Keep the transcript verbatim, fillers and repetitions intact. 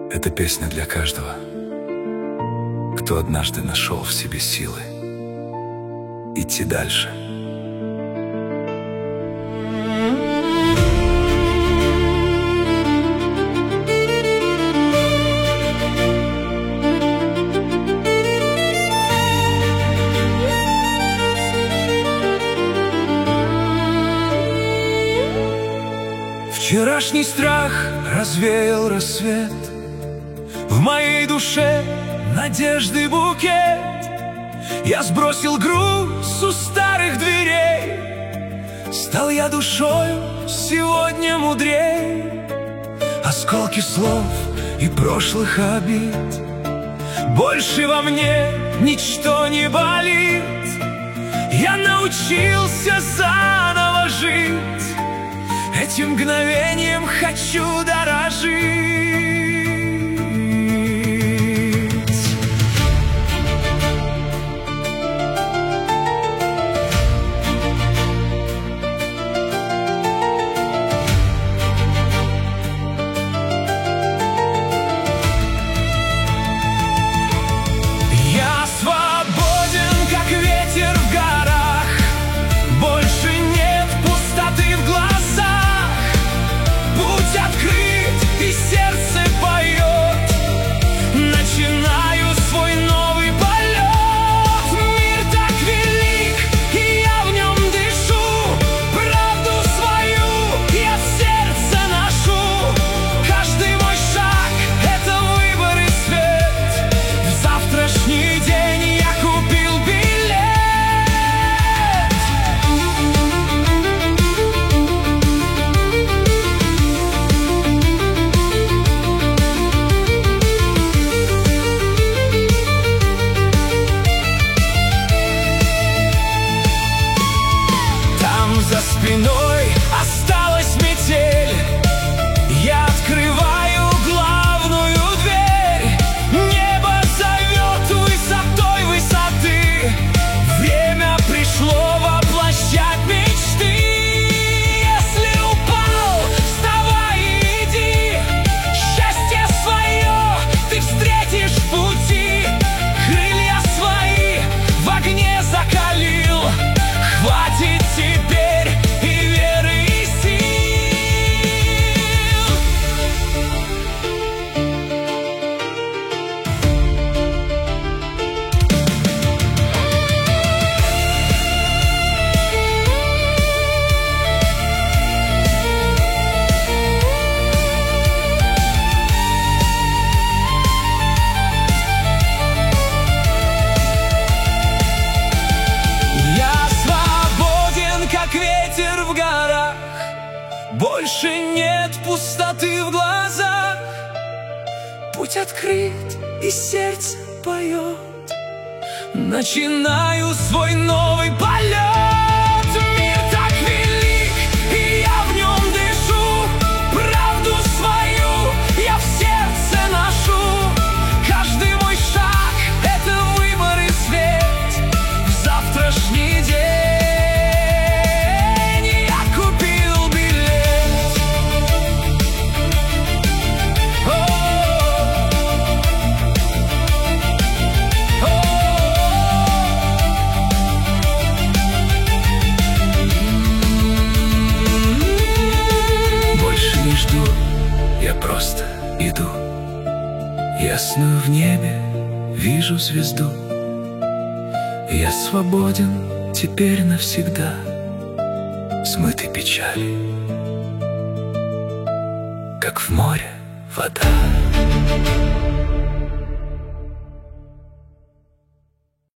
Эта песня для каждого, кто однажды нашел в себе силы идти дальше. Вчерашний страх развеял рассвет, в моей душе надежды букет. Я сбросил груз у старых дверей, стал я душою сегодня мудрей. Осколки слов и прошлых обид, больше во мне ничто не болит. Я научился заново жить, этим мгновением хочу дорожить. Я свободен, как ветер в горах, больше нет пустоты в глазах. Путь открыт и сердце поет, начинаю свой новый полет. Мир так велик, и я в нем дышу, правду свою я в сердце ношу. Каждый мой шаг — это выбор и свет, в завтрашний день я купил билет. Там за спиной осталась метель, я открываю главную дверь. Небо зовет высотой высоты, время пришло воплощать мечты. Если упал, вставай и иди, счастье свое ты встретишь в пути. Крылья свои в огне закалил, хватит теперь и веры, и сил. Я свободен, как ветер в горах, больше нет пустоты в глазах. Путь открыт и сердце поет, начинаю свой новый полет. Мир так велик, и я в нем дышу, правду свою я в сердце ношу. Каждый мой шаг — это выбор и свет, в завтрашний день я купил билет. О, Больше не жду, я просто иду. Ясную в небе вижу звезду. Я свободен теперь навсегда, смытый печали, как в море вода.